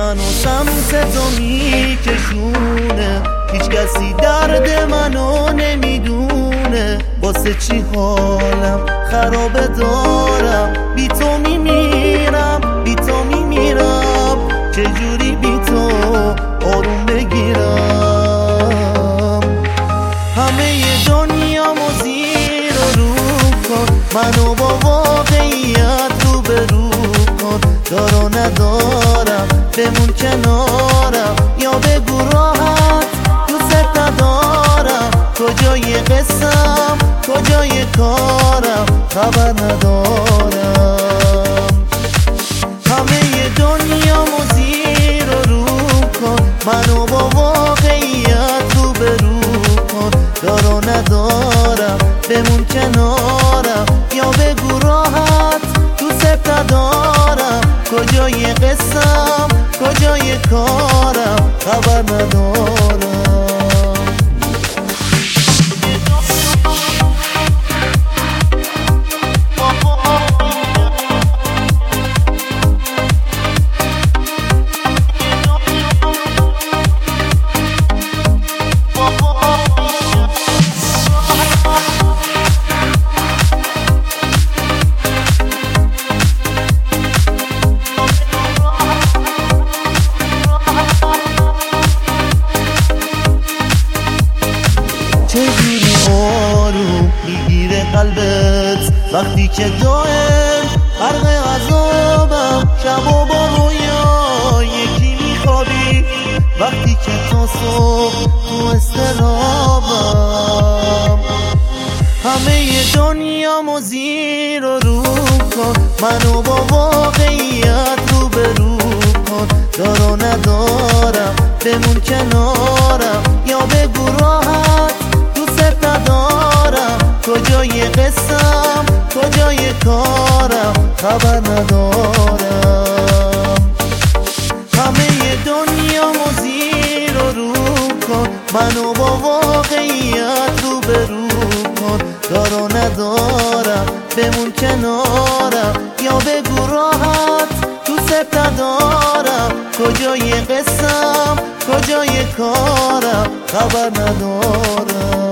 منو سمت تو میکشونه، هیچ کسی درد منو نمیدونه. واسه چی حالم خرابه دارم، بی تو میمیرم، بی تو میمیرم. چجوری بی تو آروم بگیرم؟ همه دنیامو زیر و رو کن، منو با واقعیت روبرو کن. دارو ندارم بمون کنارم، یا بگو راحت دوست ندارم. کجای قسم کجای کارم خبر ندارم. همه دنیامو زیر و رو کن، منو با واقعیت روبرو کن. دارو ندارم بمون کنارم، یا بگو راحت دوست ندارم. کجای قسم کجای کارم خبر ندارم. چجوری آروم میگیره قلبت وقتی که دائم غرق عذابم؟ شب و با رویا یکی میخوابی، وقتی که تا صبح تو اضطرابم. همه دنیامو زیر و رو کن، منو با واقعیت روبرو کن. دارو ندارم بمون کنارم، یا بگو راحت دوست ندارم. کجای قسم کجای کارم خبر ندارم. همه دنیامو زیر و رو کن، منو با واقعیت روبرو کن. دارو ندارم بمون کنارم، یا بگو راحت دوست ندارم. کجای قسم کجای کارم خبر ندارم.